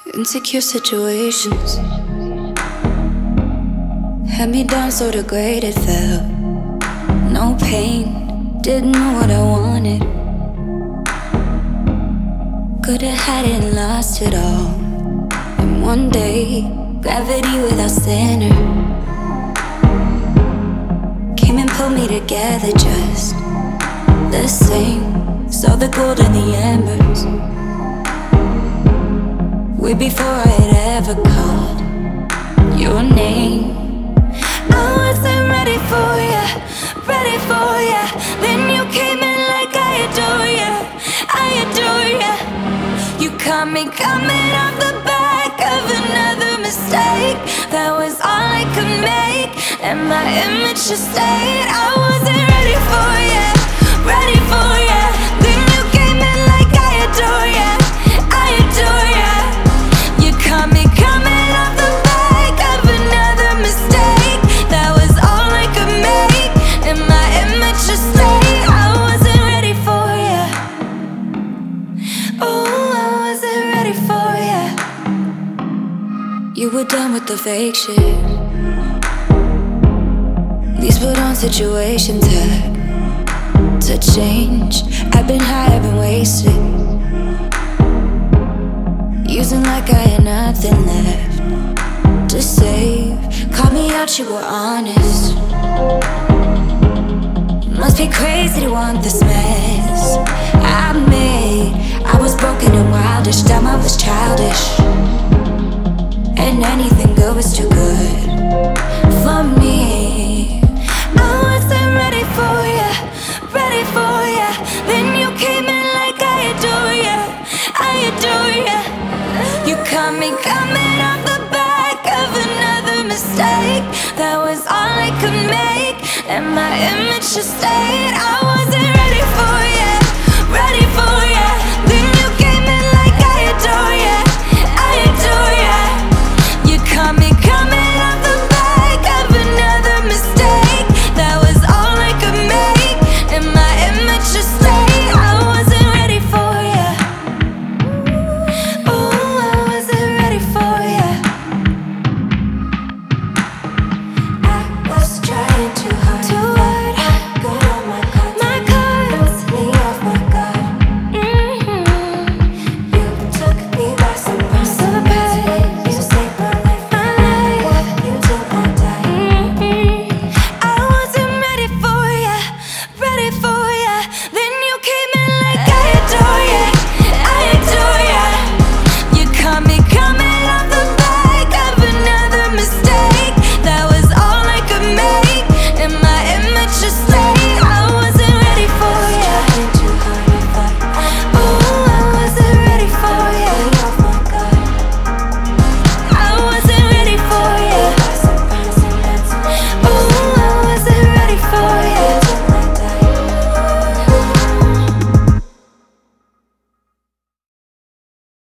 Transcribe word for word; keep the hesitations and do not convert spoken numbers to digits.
Insecure situations had me down so degraded, felt no pain, didn't know what I wanted. Could've had it and lost it all. And one day, gravity without center came and pulled me together just the same. Saw the gold in the embers way before I had ever called your name. I wasn't ready for ya, ready for ya. Then you came in like I adore ya, I adore ya. You caught me coming off the back of another mistake. That was all I could make, and my image just stayed. I wasn't ready for ya, ready for ya. Then you came in like I adore ya, I adore ya. You caught me coming off the back of another mistake. That was all I could make, and my image just stayed. I wasn't ready for ya. Oh, I wasn't ready for ya. You were done with the fake shit. These put on situations had to change. I've been high, I've been wasted, using like I had nothing left to save. Called me out, you were honest. Must be crazy to want this mess I made. I was broken and wildish, dumb, I was childish, and anything good was too good for me. I wasn't ready for ya, ready for ya. Then you came in like I adore ya, I adore ya. You caught me coming off the back of another mistake. That was all I could make, and my image just stayed. I wasn't ready for ya, ready